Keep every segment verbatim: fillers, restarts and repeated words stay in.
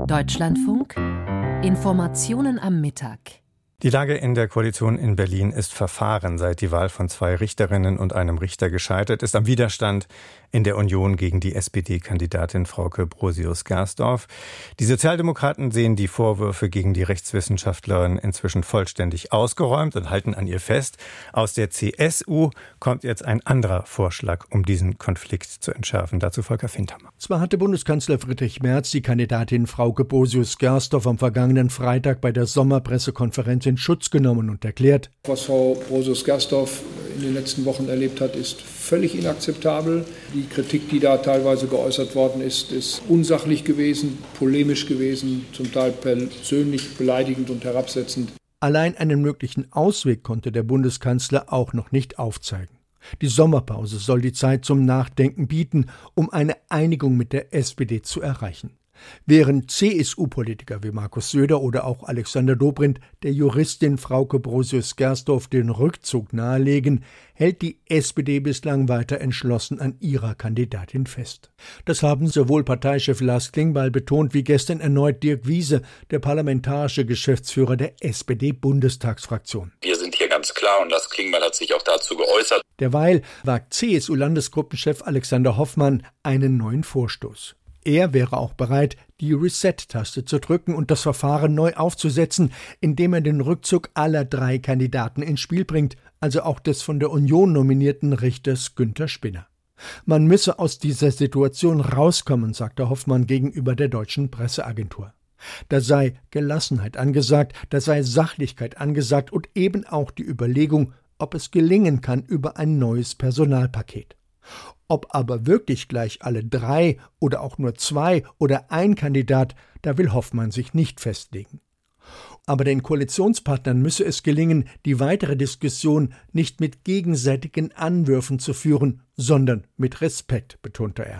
Deutschlandfunk Informationen am Mittag. Die Lage in der Koalition in Berlin ist verfahren. Seit die Wahl von zwei Richterinnen und einem Richter gescheitert ist, am Widerstand in der Union gegen die S P D-Kandidatin Frauke Brosius-Gersdorf. Die Sozialdemokraten sehen die Vorwürfe gegen die Rechtswissenschaftlerin inzwischen vollständig ausgeräumt und halten an ihr fest. Aus der C S U kommt jetzt ein anderer Vorschlag, um diesen Konflikt zu entschärfen. Dazu Volker Findhammer. Zwar hatte Bundeskanzler Friedrich Merz die Kandidatin Frauke Brosius-Gersdorf am vergangenen Freitag bei der Sommerpressekonferenz in Schutz genommen und erklärt: Was Frau Brosius-Gersdorf in den letzten Wochen erlebt hat, ist völlig inakzeptabel. Die Kritik, die da teilweise geäußert worden ist, ist unsachlich gewesen, polemisch gewesen, zum Teil persönlich beleidigend und herabsetzend. Allein einen möglichen Ausweg konnte der Bundeskanzler auch noch nicht aufzeigen. Die Sommerpause soll die Zeit zum Nachdenken bieten, um eine Einigung mit der S P D zu erreichen. Während C S U-Politiker wie Markus Söder oder auch Alexander Dobrindt der Juristin Frauke Brosius-Gersdorf den Rückzug nahelegen, hält die S P D bislang weiter entschlossen an ihrer Kandidatin fest. Das haben sowohl Parteichef Lars Klingbeil betont, wie gestern erneut Dirk Wiese, der parlamentarische Geschäftsführer der S P D-Bundestagsfraktion. Wir sind hier ganz klar und Lars Klingbeil hat sich auch dazu geäußert. Derweil wagt C S U-Landesgruppenchef Alexander Hoffmann einen neuen Vorstoß. Er wäre auch bereit, die Reset-Taste zu drücken und das Verfahren neu aufzusetzen, indem er den Rückzug aller drei Kandidaten ins Spiel bringt, also auch des von der Union nominierten Richters Günther Spinner. Man müsse aus dieser Situation rauskommen, sagte Hoffmann gegenüber der deutschen Presseagentur. Da sei Gelassenheit angesagt, da sei Sachlichkeit angesagt und eben auch die Überlegung, ob es gelingen kann über ein neues Personalpaket. Ob aber wirklich gleich alle drei oder auch nur zwei oder ein Kandidat, da will Hoffmann sich nicht festlegen. Aber den Koalitionspartnern müsse es gelingen, die weitere Diskussion nicht mit gegenseitigen Anwürfen zu führen, sondern mit Respekt, betonte er.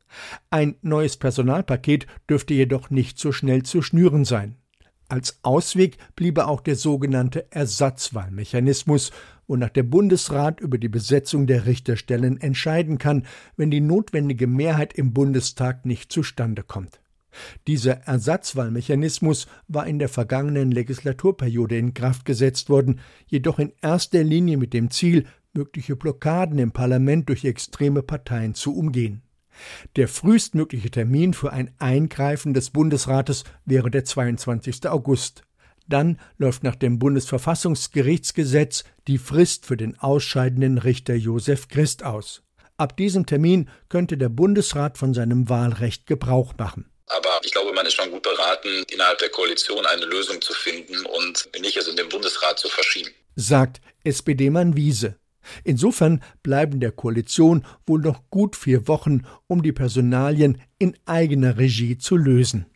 Ein neues Personalpaket dürfte jedoch nicht so schnell zu schnüren sein. Als Ausweg bliebe auch der sogenannte Ersatzwahlmechanismus, wonach der Bundesrat über die Besetzung der Richterstellen entscheiden kann, wenn die notwendige Mehrheit im Bundestag nicht zustande kommt. Dieser Ersatzwahlmechanismus war in der vergangenen Legislaturperiode in Kraft gesetzt worden, jedoch in erster Linie mit dem Ziel, mögliche Blockaden im Parlament durch extreme Parteien zu umgehen. Der frühestmögliche Termin für ein Eingreifen des Bundesrates wäre der zweiundzwanzigster August. Dann läuft nach dem Bundesverfassungsgerichtsgesetz die Frist für den ausscheidenden Richter Josef Christ aus. Ab diesem Termin könnte der Bundesrat von seinem Wahlrecht Gebrauch machen. Aber ich glaube, man ist schon gut beraten, innerhalb der Koalition eine Lösung zu finden und nicht es in den Bundesrat zu verschieben, sagt S P D-Mann Wiese. Insofern bleiben der Koalition wohl noch gut vier Wochen, um die Personalien in eigener Regie zu lösen.